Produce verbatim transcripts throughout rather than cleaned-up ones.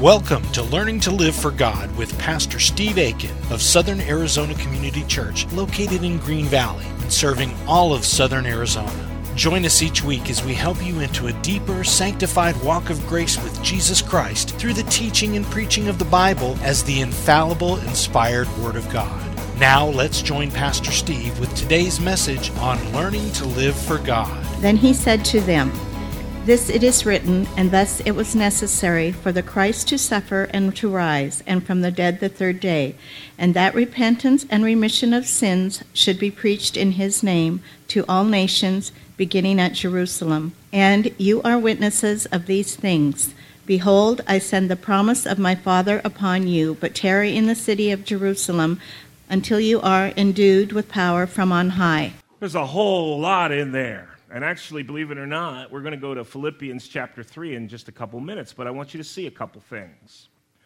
Welcome to Learning to Live for God with Pastor Steve Aiken of Southern Arizona Community Church, located in Green Valley, serving all of Southern Arizona. Join us each week as we help you into a deeper, sanctified walk of grace with Jesus Christ through the teaching and preaching of the Bible as the infallible, inspired Word of God. Now let's join Pastor Steve with today's message on learning to live for God. Then he said to them, "This it is written, and thus it was necessary for the Christ to suffer and to rise, and from the dead the third day, and that repentance and remission of sins should be preached in his name to all nations, beginning at Jerusalem. And you are witnesses of these things. Behold, I send the promise of my Father upon you, but tarry in the city of Jerusalem until you are endued with power from on high." There's a whole lot in there. And actually, believe it or not, we're going to go to Philippians chapter three in just a couple minutes, but I want you to see a couple things.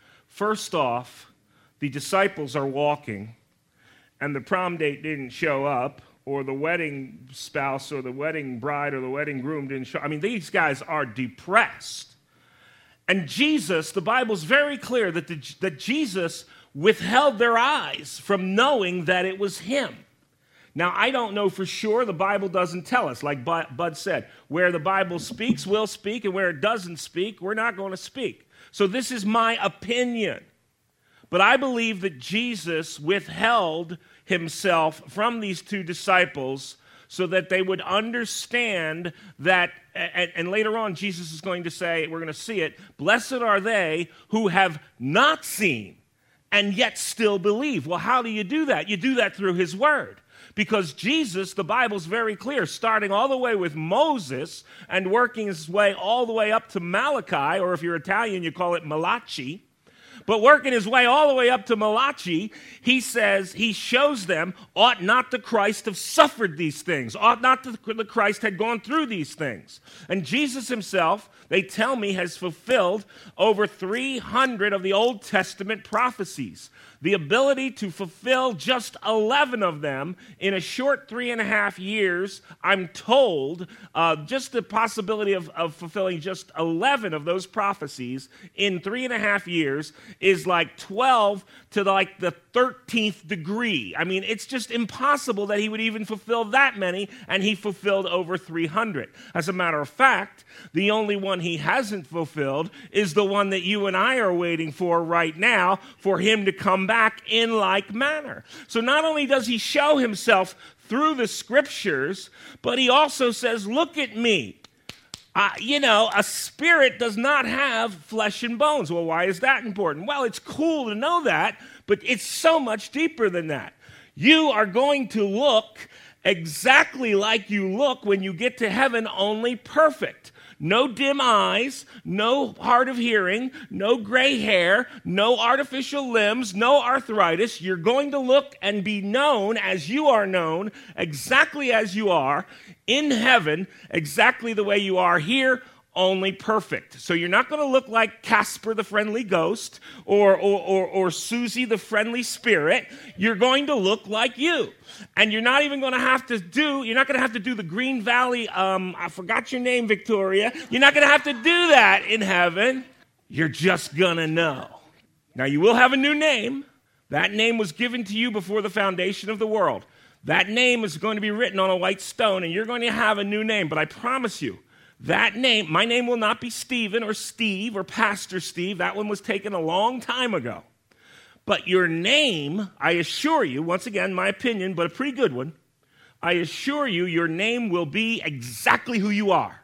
First off, the disciples are walking, and the prom date didn't show up, or the wedding spouse or the wedding bride or the wedding groom didn't show up. I mean, these guys are depressed. And Jesus, the Bible's very clear that, the, that Jesus withheld their eyes from knowing that it was him. Now, I don't know for sure. The Bible doesn't tell us. Like Bud said, where the Bible speaks, we'll speak, and where it doesn't speak, we're not going to speak. So this is my opinion. But I believe that Jesus withheld himself from these two disciples so that they would understand that, and, and later on Jesus is going to say, we're going to see it, "Blessed are they who have not seen and yet still believe." Well, how do you do that? You do that through his word. Because Jesus, the Bible's very clear, starting all the way with Moses and working his way all the way up to Malachi, or if you're Italian, you call it Malachi. But working his way all the way up to Malachi, he says, he shows them, ought not the Christ have suffered these things? Ought not the Christ had gone through these things? And Jesus himself, they tell me, has fulfilled over three hundred of the Old Testament prophecies. The ability to fulfill just eleven of them in a short three and a half years, I'm told, uh, just the possibility of, of fulfilling just eleven of those prophecies in three and a half years is like twelve to like the thirteenth degree. I mean, it's just impossible that he would even fulfill that many, and he fulfilled over three hundred. As a matter of fact, the only one he hasn't fulfilled is the one that you and I are waiting for right now, for him to come back in like manner. So not only does he show himself through the scriptures, but he also says, look at me. Uh, you know, a spirit does not have flesh and bones. Well, why is that important? Well, it's cool to know that, but it's so much deeper than that. You are going to look exactly like you look when you get to heaven, only perfect. No dim eyes, no hard of hearing, no gray hair, no artificial limbs, no arthritis. You're going to look and be known as you are known, exactly as you are in heaven, exactly the way you are here, only perfect. So you're not going to look like Casper the friendly ghost or, or, or, or Susie the friendly spirit. You're going to look like you. And you're not even going to have to do, you're not going to have to do the Green Valley, um, I forgot your name, Victoria. You're not going to have to do that in heaven. You're just going to know. Now, you will have a new name. That name was given to you before the foundation of the world. That name is going to be written on a white stone, and you're going to have a new name. But I promise you, that name, my name will not be Stephen or Steve or Pastor Steve. That one was taken a long time ago. But your name, I assure you, once again, my opinion, but a pretty good one, I assure you, your name will be exactly who you are.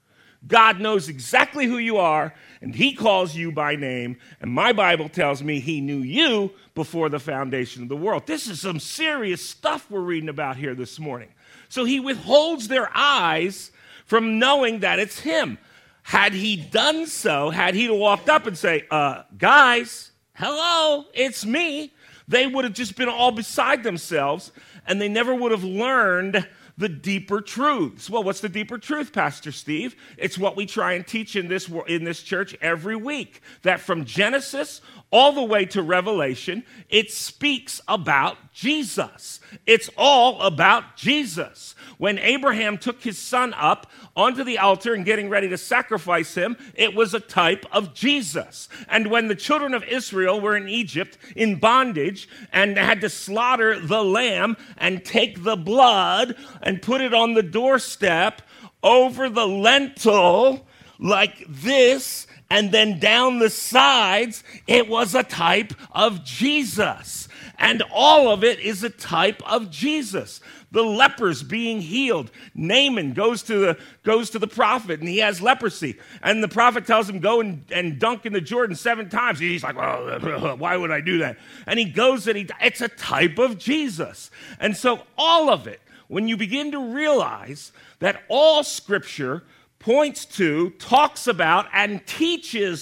God knows exactly who you are, and he calls you by name, and my Bible tells me he knew you before the foundation of the world. This is some serious stuff we're reading about here this morning. So he withholds their eyes from knowing that it's him. Had he done so, had he walked up and say, uh, guys, hello, it's me, they would have just been all beside themselves, and they never would have learned the deeper truths. Well, what's the deeper truth, Pastor Steve? It's what we try and teach in this, in this church every week, that from Genesis all the way to Revelation, it speaks about Jesus. It's all about Jesus. When Abraham took his son up onto the altar and getting ready to sacrifice him, it was a type of Jesus. And when the children of Israel were in Egypt in bondage and had to slaughter the lamb and take the blood and put it on the doorstep over the lintel like this, and then down the sides, it was a type of Jesus. And all of it is a type of Jesus. The lepers being healed. Naaman goes to the goes to the prophet and he has leprosy. And the prophet tells him, go and, and dunk in the Jordan seven times. He's like, well, why would I do that? And he goes and he, it's a type of Jesus. And so all of it, when you begin to realize that all Scripture points to, talks about, and teaches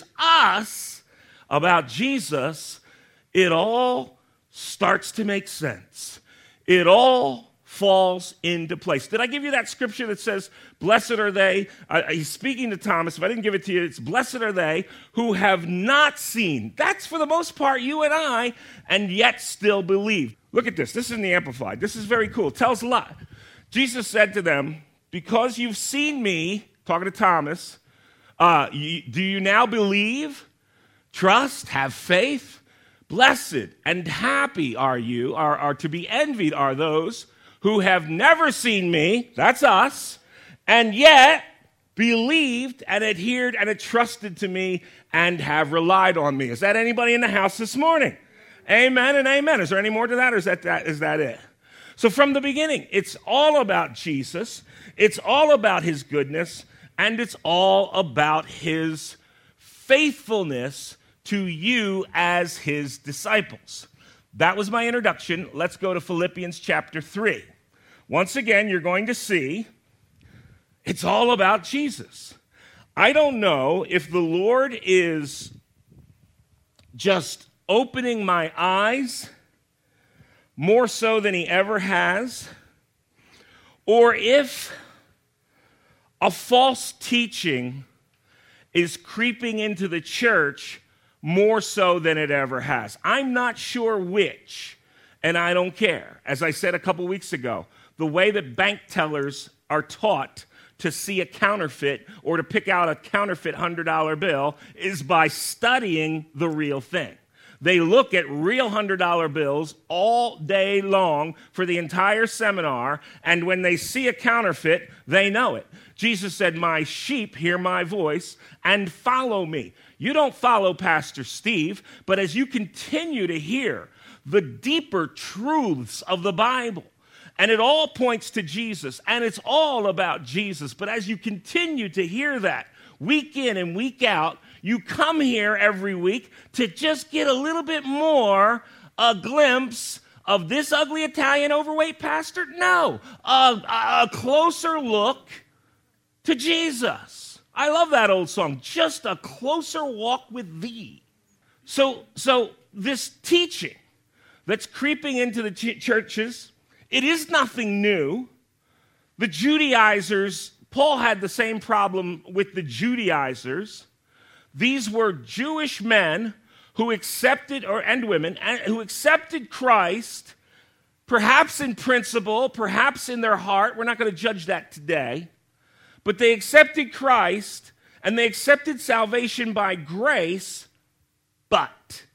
us about Jesus, it all starts to make sense. It all falls into place. Did I give you that scripture that says, blessed are they, uh, he's speaking to Thomas, if I didn't give it to you, it's blessed are they who have not seen. That's for the most part you and I, and yet still believe. Look at this. This is in the Amplified. This is very cool. It tells a lot. Jesus said to them, because you've seen me, talking to Thomas, uh, you, do you now believe, trust, have faith? Blessed and happy are you, are, are to be envied are those who have never seen me, that's us, and yet believed and adhered and entrusted to me and have relied on me. Is that anybody in the house this morning? Amen and amen. Is there any more to that, or is that, that, is that it? So from the beginning, it's all about Jesus, it's all about his goodness, and it's all about his faithfulness to you as his disciples. That was my introduction. Let's go to Philippians chapter three. Once again, you're going to see it's all about Jesus. I don't know if the Lord is just opening my eyes more so than he ever has, or if a false teaching is creeping into the church more so than it ever has. I'm not sure which, and I don't care. As I said a couple weeks ago, the way that bank tellers are taught to see a counterfeit or to pick out a counterfeit one hundred dollar bill is by studying the real thing. They look at real one hundred dollar bills all day long for the entire seminar, and when they see a counterfeit, they know it. Jesus said, my sheep hear my voice and follow me. You don't follow Pastor Steve, but as you continue to hear the deeper truths of the Bible, and it all points to Jesus, and it's all about Jesus, but as you continue to hear that week in and week out, you come here every week to just get a little bit more a glimpse of this ugly Italian overweight pastor? No, a, a closer look to Jesus. I love that old song, just a closer walk with thee. So, so this teaching that's creeping into the ch- churches, it is nothing new. The Judaizers, Paul had the same problem with the Judaizers. These were Jewish men who accepted, or and women, who accepted Christ, perhaps in principle, perhaps in their heart. We're not going to judge that today. But they accepted Christ, and they accepted salvation by grace, but,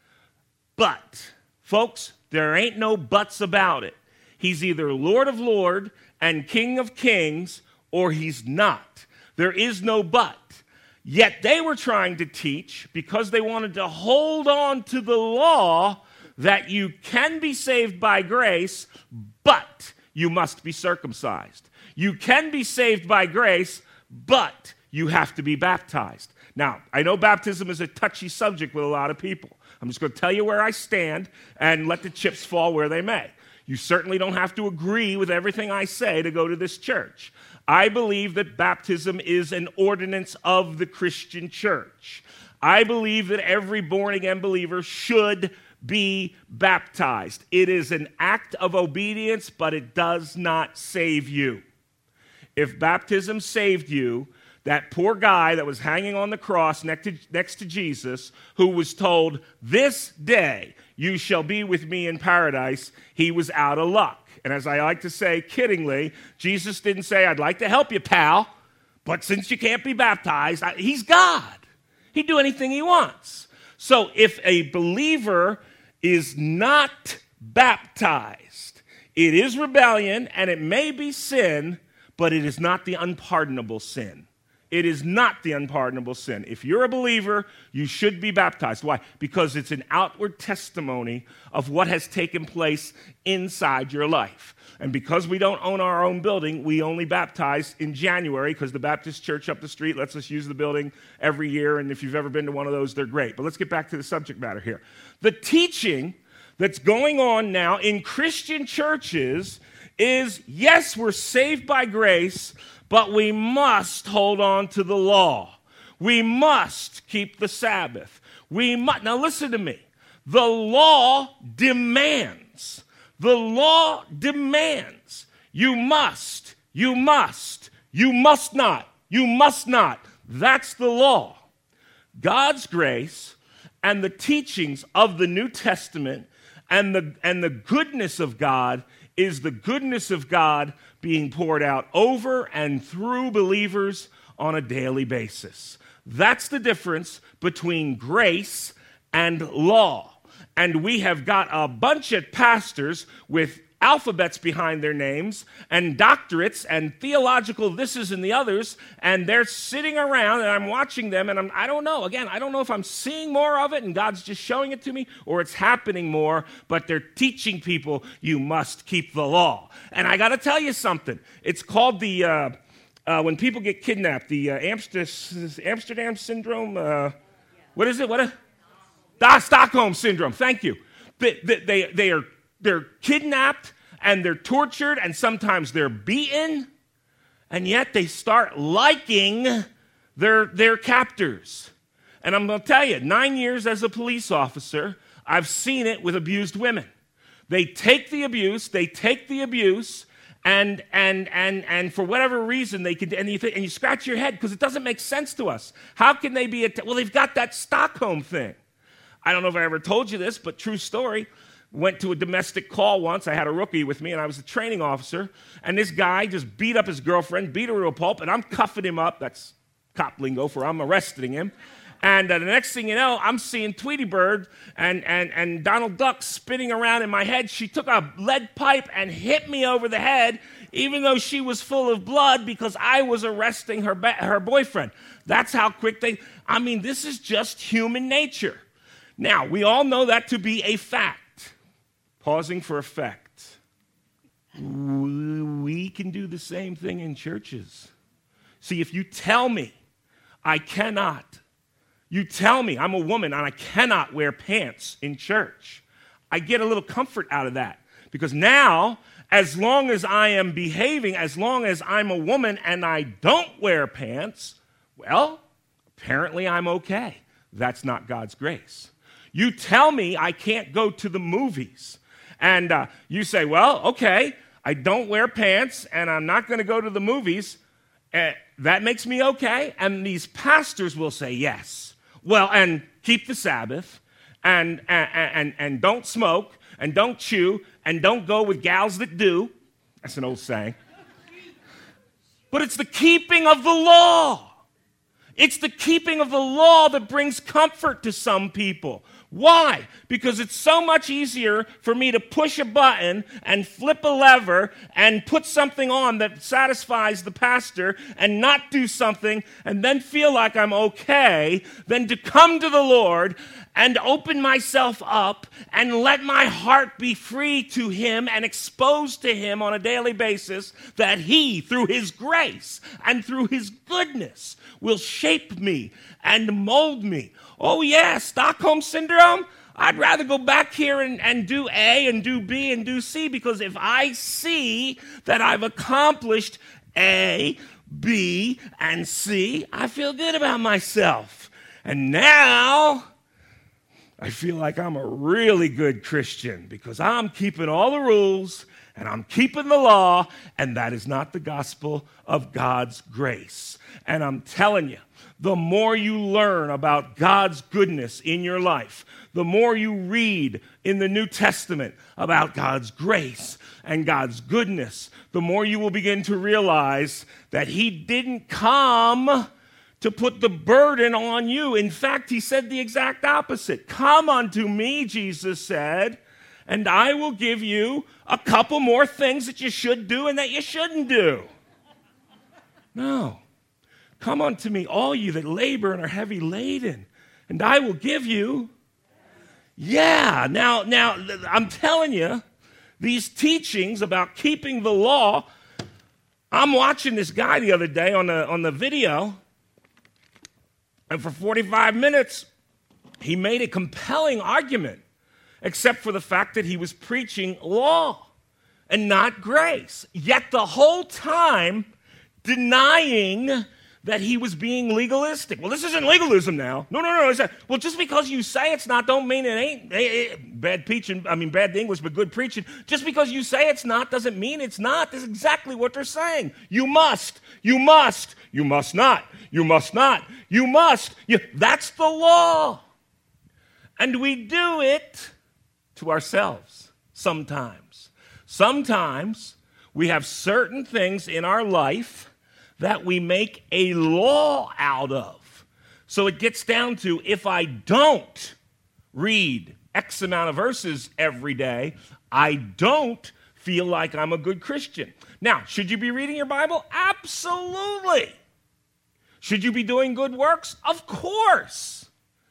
but, folks, there ain't no buts about it. He's either Lord of Lords and King of Kings, or he's not. There is no but. Yet they were trying to teach, because they wanted to hold on to the law, that you can be saved by grace, but you must be circumcised. You can be saved by grace, but you have to be baptized. Now, I know baptism is a touchy subject with a lot of people. I'm just going to tell you where I stand and let the chips fall where they may. You certainly don't have to agree with everything I say to go to this church. I believe that baptism is an ordinance of the Christian church. I believe that every born-again believer should be baptized. It is an act of obedience, but it does not save you. If baptism saved you, that poor guy that was hanging on the cross next to, next to Jesus, who was told, this day you shall be with me in paradise, he was out of luck. And as I like to say kiddingly, Jesus didn't say, I'd like to help you, pal, but since you can't be baptized, I, he's God. He'd do anything he wants. So if a believer is not baptized, it is rebellion and it may be sin, but it is not the unpardonable sin. It is not the unpardonable sin. If you're a believer, you should be baptized. Why? Because it's an outward testimony of what has taken place inside your life. And because we don't own our own building, we only baptize in January because the Baptist church up the street lets us use the building every year. And if you've ever been to one of those, they're great. But let's get back to the subject matter here. The teaching that's going on now in Christian churches is, yes, we're saved by grace, but we must hold on to the law. We must keep the Sabbath. We must. Now listen to me. The law demands. The law demands. You must. You must. You must not. You must not. That's the law. God's grace and the teachings of the New Testament and the, and the goodness of God is the goodness of God being poured out over and through believers on a daily basis. That's the difference between grace and law. And we have got a bunch of pastors with alphabets behind their names and doctorates and theological thises and the others, and they're sitting around and I'm watching them and I'm, I don't know, again, I don't know if I'm seeing more of it and God's just showing it to me or it's happening more, but they're teaching people you must keep the law. And I got to tell you something. It's called the, uh, uh, when people get kidnapped, the uh, Amsterdam, Amsterdam syndrome, uh, what is it? What? A, ah, Stockholm syndrome, thank you. They, they, they are They're kidnapped and they're tortured and sometimes they're beaten, and yet they start liking their, their captors. And I'm going to tell you, nine years as a police officer, I've seen it with abused women. They take the abuse, they take the abuse, and and and and for whatever reason they can, and you th- and you scratch your head because it doesn't make sense to us. How can they be? A t- well, they've got that Stockholm thing. I don't know if I ever told you this, but true story. Went to a domestic call once. I had a rookie with me, and I was a training officer. And this guy just beat up his girlfriend, beat her to a pulp, and I'm cuffing him up. That's cop lingo for I'm arresting him. And uh, the next thing you know, I'm seeing Tweety Bird and, and, and Donald Duck spinning around in my head. She took a lead pipe and hit me over the head, even though she was full of blood because I was arresting her, ba- her boyfriend. That's how quick they... I mean, this is just human nature. Now, we all know that to be a fact. Pausing for effect. We can do the same thing in churches. See, if you tell me I cannot, you tell me I'm a woman and I cannot wear pants in church, I get a little comfort out of that. Because now, as long as I am behaving, as long as I'm a woman and I don't wear pants, well, apparently I'm okay. That's not God's grace. You tell me I can't go to the movies. And uh, you say, well, okay, I don't wear pants and I'm not going to go to the movies. Uh, that makes me okay. And these pastors will say yes. Well, and keep the Sabbath and, and, and, and don't smoke and don't chew and don't go with gals that do. That's an old saying. But it's the keeping of the law. It's the keeping of the law that brings comfort to some people. Why? Because it's so much easier for me to push a button and flip a lever and put something on that satisfies the pastor and not do something and then feel like I'm okay than to come to the Lord and open myself up and let my heart be free to Him and exposed to Him on a daily basis, that He, through His grace and through His goodness, will shape me and mold me. Oh yeah, Stockholm Syndrome? I'd rather go back here and, and do A and do B and do C, because if I see that I've accomplished A, B, and C, I feel good about myself. And now I feel like I'm a really good Christian because I'm keeping all the rules and I'm keeping the law, and that is not the gospel of God's grace. And I'm telling you, the more you learn about God's goodness in your life, the more you read in the New Testament about God's grace and God's goodness, the more you will begin to realize that he didn't come to put the burden on you. In fact, he said the exact opposite. Come unto me, Jesus said, and I will give you a couple more things that you should do and that you shouldn't do. No. Come unto me, all you that labor and are heavy laden, and I will give you. Yeah, now, now I'm telling you, these teachings about keeping the law, I'm watching this guy the other day on the, on the video, and for forty-five minutes, he made a compelling argument, except for the fact that he was preaching law and not grace. Yet the whole time denying that he was being legalistic. Well, this isn't legalism now. No, no, no. It's a, well, just because you say it's not, don't mean it ain't. It, it, bad preaching, I mean, bad English, but good preaching. Just because you say it's not doesn't mean it's not. That's exactly what they're saying. You must, you must, you must not, you must not, you must. You, that's the law. And we do it to ourselves sometimes. Sometimes we have certain things in our life that we make a law out of. So it gets down to, if I don't read X amount of verses every day, I don't feel like I'm a good Christian. Now, should you be reading your Bible? Absolutely. Should you be doing good works? Of course.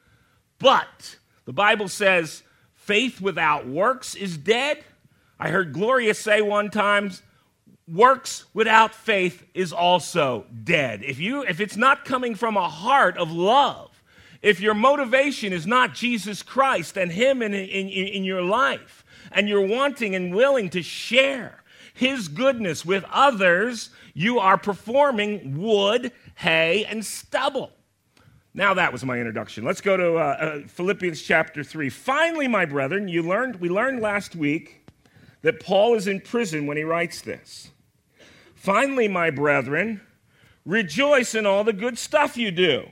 But the Bible says faith without works is dead. I heard Gloria say one time, works without faith is also dead. If you, if it's not coming from a heart of love, if your motivation is not Jesus Christ and him in, in, in your life, and you're wanting and willing to share his goodness with others, you are performing wood, hay, and stubble. Now that was my introduction. Let's go to uh, uh, Philippians chapter three. Finally, my brethren, you learned, we learned last week that Paul is in prison when he writes this. Finally, my brethren, rejoice in all the good stuff you do.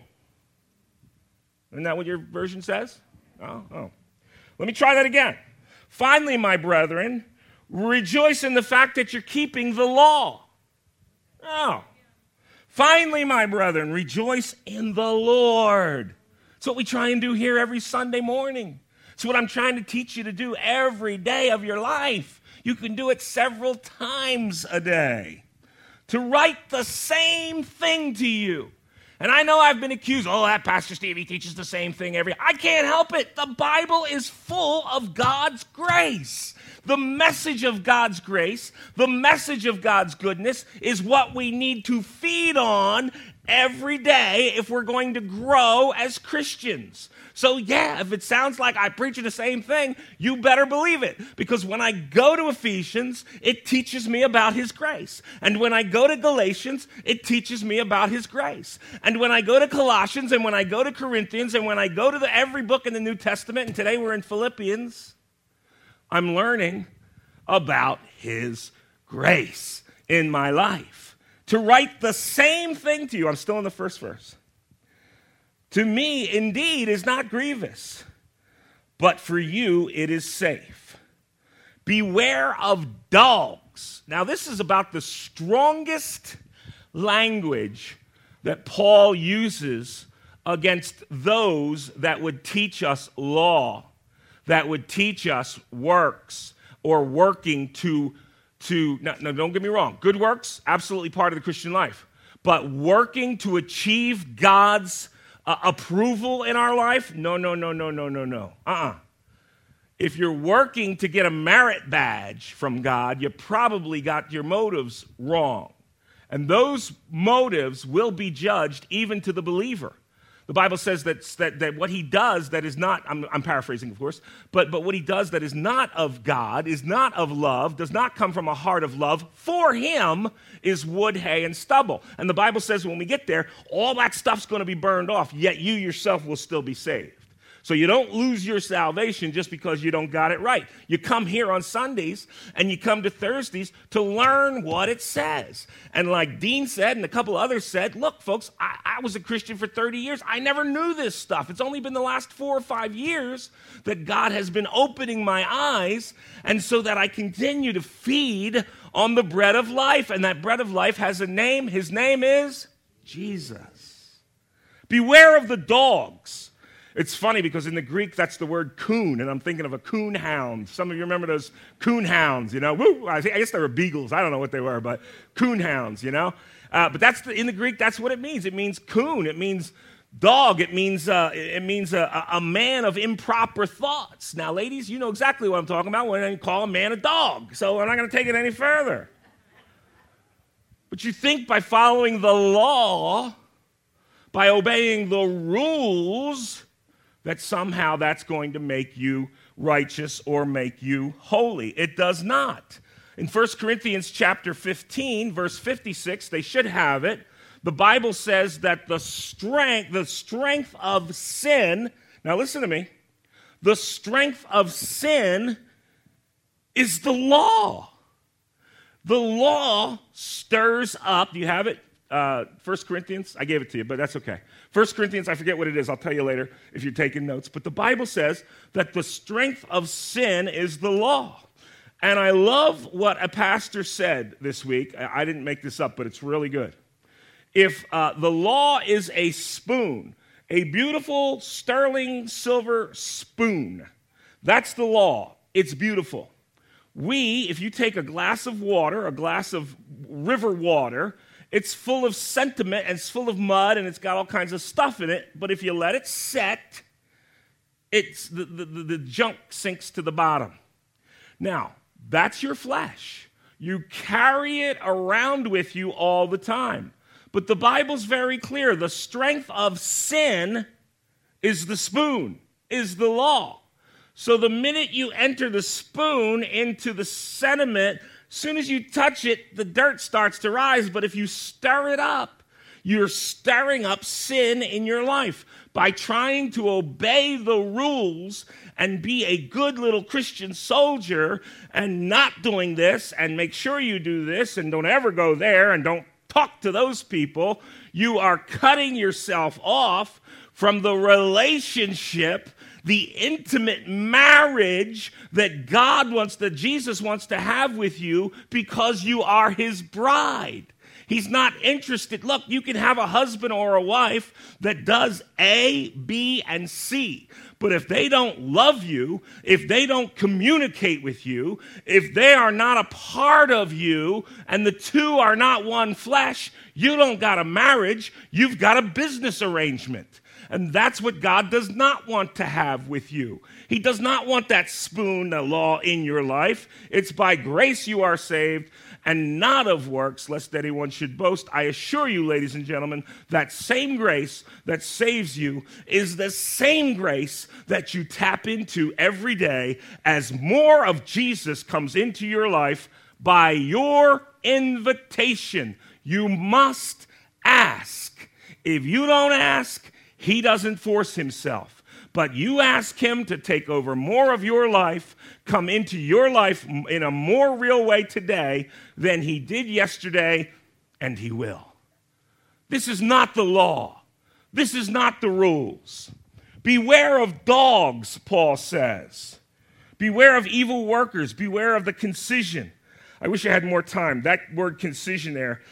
Isn't that what your version says? Oh, oh. Let me try that again. Finally, my brethren, rejoice in the fact that you're keeping the law. Oh. Finally, my brethren, rejoice in the Lord. That's what we try and do here every Sunday morning. It's what I'm trying to teach you to do every day of your life. You can do it several times a day. To write the same thing to you. And I know I've been accused, oh, that Pastor Steve, he teaches the same thing every... I can't help it. The Bible is full of God's grace. The message of God's grace, the message of God's goodness is what we need to feed on every day if we're going to grow as Christians. So yeah, if it sounds like I preach the same thing, you better believe it. Because when I go to Ephesians, it teaches me about his grace. And when I go to Galatians, it teaches me about his grace. And when I go to Colossians, and when I go to Corinthians, and when I go to the, every book in the New Testament, and today we're in Philippians, I'm learning about his grace in my life. To write the same thing to you, I'm still in the first verse. To me, indeed, is not grievous, but for you it is safe. Beware of dogs. Now, this is about the strongest language that Paul uses against those that would teach us law, that would teach us works, or working to, to no, no, don't get me wrong, good works, absolutely part of the Christian life, but working to achieve God's Uh, approval in our life? No, no, no, no, no, no, no. Uh-uh. If you're working to get a merit badge from God, you probably got your motives wrong. And those motives will be judged even to the believer. The Bible says that, that, that what he does that is not, I'm, I'm paraphrasing, of course, but, but what he does that is not of God, is not of love, does not come from a heart of love, for him is wood, hay, and stubble. And the Bible says when we get there, all that stuff's going to be burned off, yet you yourself will still be saved. So you don't lose your salvation just because you don't got it right. You come here on Sundays and you come to Thursdays to learn what it says. And like Dean said and a couple others said, look, folks, I, I was a Christian for thirty years. I never knew this stuff. It's only been the last four or five years that God has been opening my eyes, and so that I continue to feed on the bread of life. And that bread of life has a name. His name is Jesus. Beware of the dogs. It's funny because in the Greek, that's the word coon, and I'm thinking of a coon hound. Some of you remember those coon hounds, you know? Woo! I guess they were beagles. I don't know what they were, but coon hounds, you know? Uh, but that's the, in the Greek, that's what it means. It means coon. It means dog. It means uh, it means a, a man of improper thoughts. Now, ladies, you know exactly what I'm talking about when I call a man a dog, so I'm not going to take it any further. But you think by following the law, by obeying the rules, that somehow that's going to make you righteous or make you holy. It does not. In First Corinthians chapter fifteen, verse fifty-six, they should have it, the Bible says that the strength, the strength of sin, now listen to me, the strength of sin is the law. The law stirs up, do you have it? Uh, First Corinthians, I gave it to you, but that's okay. First Corinthians, I forget what it is. I'll tell you later if you're taking notes. But the Bible says that the strength of sin is the law. And I love what a pastor said this week. I didn't make this up, but it's really good. If uh, the law is a spoon, a beautiful sterling silver spoon, that's the law. It's beautiful. We, if you take a glass of water, a glass of river water, it's full of sentiment, and it's full of mud, and it's got all kinds of stuff in it. But if you let it set, it's the, the, the junk sinks to the bottom. Now, that's your flesh. You carry it around with you all the time. But the Bible's very clear. The strength of sin is the spoon, is the law. So the minute you enter the spoon into the sediment, as soon as you touch it, the dirt starts to rise. But if you stir it up, you're stirring up sin in your life. By trying to obey the rules and be a good little Christian soldier and not doing this and make sure you do this and don't ever go there and don't talk to those people, you are cutting yourself off from the relationship, the intimate marriage that God wants, that Jesus wants to have with you because you are his bride. He's not interested. Look, you can have a husband or a wife that does A, B, and C. But if they don't love you, if they don't communicate with you, if they are not a part of you, and the two are not one flesh, you don't got a marriage, you've got a business arrangement. And that's what God does not want to have with you. He does not want that spoon, the law, in your life. It's by grace you are saved, and not of works, lest anyone should boast. I assure you, ladies and gentlemen, that same grace that saves you is the same grace that you tap into every day as more of Jesus comes into your life by your invitation. You must ask. If you don't ask, he doesn't force himself. But you ask him to take over more of your life, come into your life in a more real way today than he did yesterday, and he will. This is not the law. This is not the rules. Beware of dogs, Paul says. Beware of evil workers. Beware of the concision. I wish I had more time. That word concision there,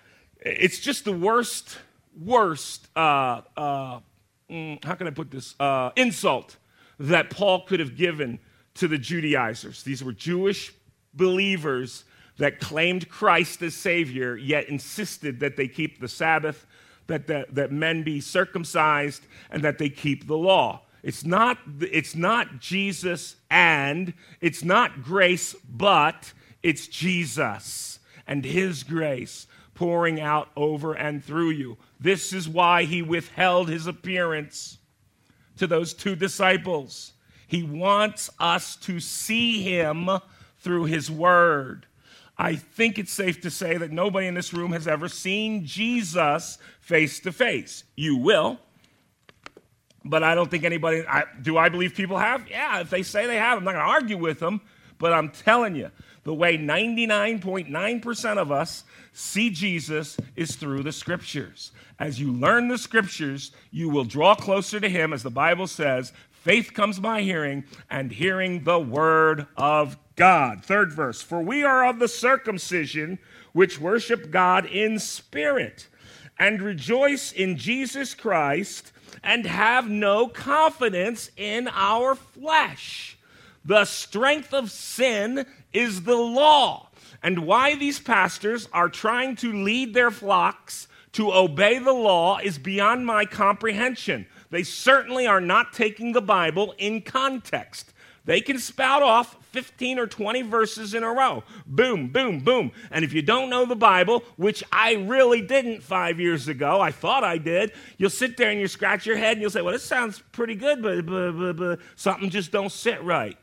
it's just the worst, worst, uh, uh, how can I put this, uh, insult that Paul could have given to the Judaizers. These were Jewish believers that claimed Christ as Savior, yet insisted that they keep the Sabbath, that, that, that men be circumcised, and that they keep the law. It's not, it's not Jesus and, it's not grace, but it's Jesus and his grace pouring out over and through you. This is why he withheld his appearance to those two disciples. He wants us to see him through his word. I think it's safe to say that nobody in this room has ever seen Jesus face to face. You will. But I don't think anybody, I, do I believe people have? Yeah, if they say they have, I'm not going to argue with them. But I'm telling you, the way ninety-nine point nine percent of us see Jesus is through the Scriptures. As you learn the Scriptures, you will draw closer to him, as the Bible says, faith comes by hearing, and hearing the word of God. Third verse, for we are of the circumcision which worship God in spirit, and rejoice in Jesus Christ, and have no confidence in our flesh. The strength of sin is the law. And why these pastors are trying to lead their flocks to obey the law is beyond my comprehension. They certainly are not taking the Bible in context. They can spout off fifteen or twenty verses in a row. Boom, boom, boom. And if you don't know the Bible, which I really didn't five years ago, I thought I did, you'll sit there and you scratch your head and you'll say, well, this sounds pretty good, but, but, but, but something just don't sit right.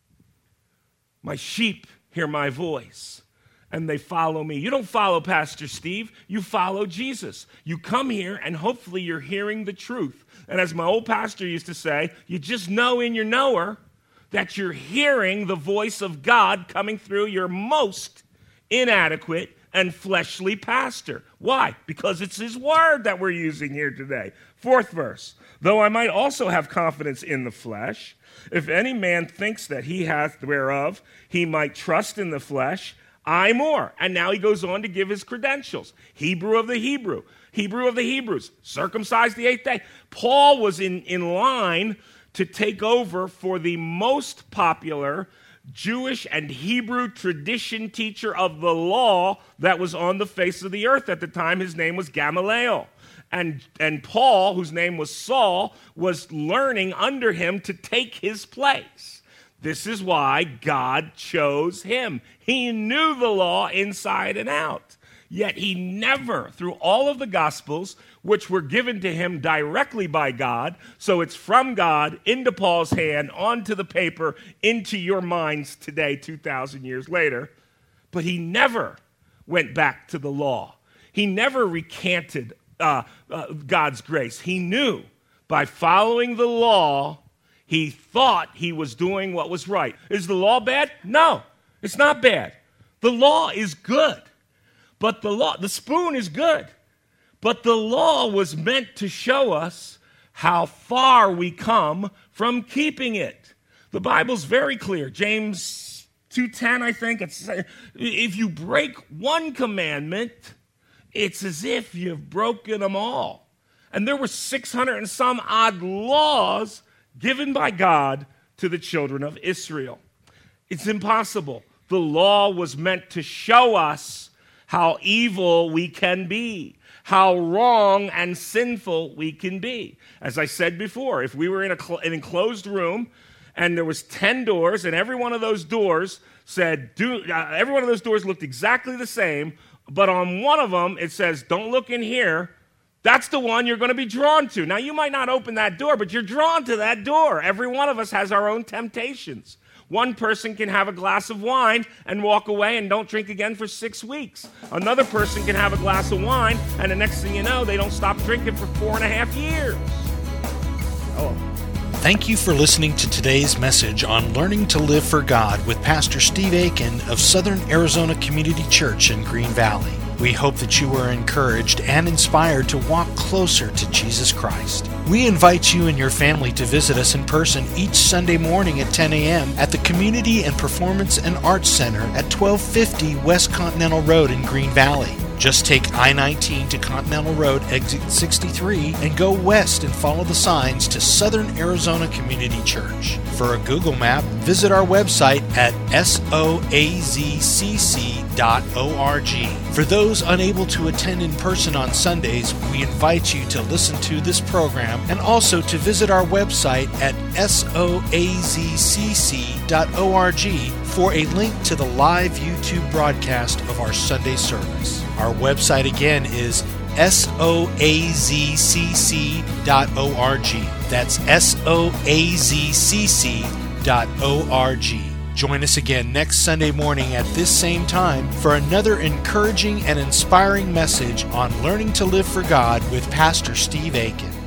My sheep hear my voice, and they follow me. You don't follow Pastor Steve. You follow Jesus. You come here, and hopefully you're hearing the truth. And as my old pastor used to say, you just know in your knower that you're hearing the voice of God coming through your most inadequate and fleshly pastor. Why? Because it's his word that we're using here today. Fourth verse, though I might also have confidence in the flesh, if any man thinks that he hath whereof he might trust in the flesh, I more. And now he goes on to give his credentials. Hebrew of the Hebrew, Hebrew of the Hebrews, circumcised the eighth day. Paul was in, in line to take over for the most popular Jewish and Hebrew tradition teacher of the law that was on the face of the earth at the time. His name was Gamaliel. And, and Paul, whose name was Saul, was learning under him to take his place. This is why God chose him. He knew the law inside and out. Yet he never, through all of the Gospels, which were given to him directly by God, so it's from God into Paul's hand, onto the paper, into your minds today, two thousand years later, but he never went back to the law. He never recanted uh, uh, God's grace. He knew by following the law, he thought he was doing what was right. Is the law bad? No, it's not bad. The law is good. But the law, the spoon is good. But the law was meant to show us how far we come from keeping it. The Bible's very clear. James two ten, I think, it's, if you break one commandment, it's as if you've broken them all. And there were six hundred and some odd laws given by God to the children of Israel. It's impossible. The law was meant to show us how evil we can be, how wrong and sinful we can be. As I said before, if we were in a cl- an enclosed room and there was ten doors and every one of those doors said, do, uh, every one of those doors looked exactly the same, but on one of them it says, don't look in here, that's the one you're going to be drawn to. Now, you might not open that door, but you're drawn to that door. Every one of us has our own temptations. One person can have a glass of wine and walk away and don't drink again for six weeks. Another person can have a glass of wine, and the next thing you know, they don't stop drinking for four and a half years. Oh. Thank you for listening to today's message on Learning to Live for God with Pastor Steve Aiken of Southern Arizona Community Church in Green Valley. We hope that you were encouraged and inspired to walk closer to Jesus Christ. We invite you and your family to visit us in person each Sunday morning at ten a.m. at the Community and Performance and Arts Center at twelve fifty West Continental Road in Green Valley. Just take I nineteen to Continental Road, exit sixty-three, and go west and follow the signs to Southern Arizona Community Church. For a Google map, visit our website at S O A Z C C dot org. For those unable to attend in person on Sundays, we invite you to listen to this program and also to visit our website at S O A Z C C dot org for a link to the live YouTube broadcast of our Sunday service. Our website again is S O A Z C C dot org. That's S O A Z C C dot org. Join us again next Sunday morning at this same time for another encouraging and inspiring message on Learning to Live for God with Pastor Steve Aiken.